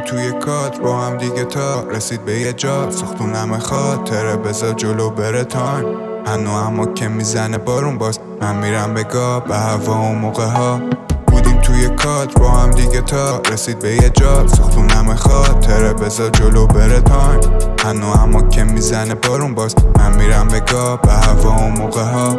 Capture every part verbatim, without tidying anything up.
توی کات با هم دیگه تا رسید به یه جا، ساختونم خاطره بذار جلو بره تایم. هنو اما که میزنه بارون باز من میرم به گاه به هوا و موقع ها. بودیم توی کات با هم دیگه تا رسید به یه جا، ساختونم خاطره بذار جلو بره تایم. هنو اما که میزنه بارون باز من میرم به گاه به هوا و موقع ها.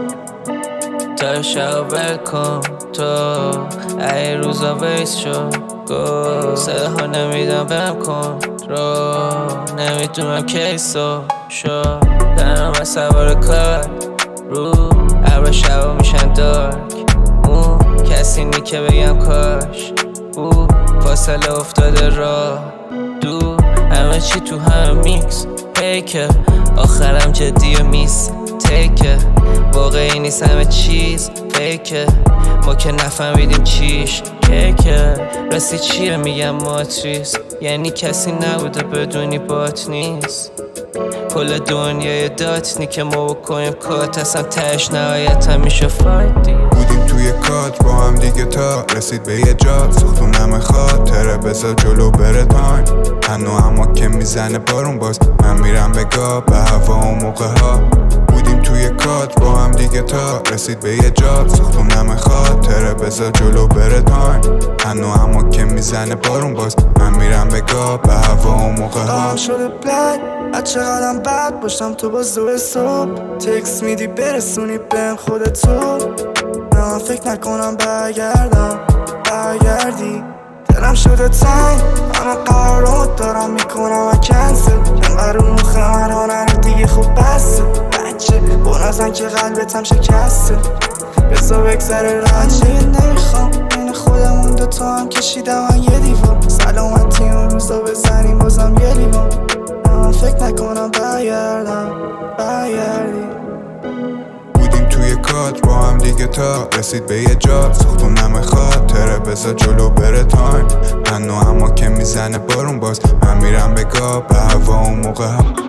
تا شب بکن تو ای روزا ویس شد گو سه ها نمیدم بهم کن رو نمیدونم کیسو شد دارم از سوار کار رو ابر شبا میشن دارک اون کسی نی که بگم کاش او فاصله افتاده راه دو همه چی تو همه میکس پیکه آخرم جدی و میس تیکه واقعی نیست همه چیز فیکه ما که نفهمیدیم چیش کیکه راستی چیه میگم ماتریس یعنی کسی نبوده بدونی بات نیست کل دنیای داتنی که ما بکنیم کات اصلا تش نهایت هم میشه فایت دیگه. بودیم توی کات با هم دیگه تا رسید به یه جا، ساختونم خاطره بذار جلو بره تایم. هنو اما که میزنه بارون باز من میرم به گاه به هوا و موقع ها. بودیم توی کات با هم دیگه تا رسید به یه جا، ساختونم خاطره بذار جلو بره تایم. هنو اما که میزنه بارون باز من میرم به گاه به هوا و موقع ها. شده بلک از چقدرم بد باشم تو باز دو صبح تکس میدی برسونی بهم خودتو نه من فکر نکنم برگردم برگردی دلم شده تنگ همه قرارات دارم میکنم و کنسل کنقدر رو مخ من ها نره دیگه خوب بسته بچه با نزن که قلبتم شکسته بزا بگذره رنجه نمیخوام بین خودمون دوتا هم کشیدم من یه دیوار سلامتی اون روزا بزنیم بازم یه لیوان من فکر نکنم برگردم برگردی. بودیم توی کات با هم دیگه تا رسید به یه جا، ساختونم خاطره بذار جلو بره تایم. هنو اما که میزنه بارون باز من میرم به گاه به هوا و موقع ها.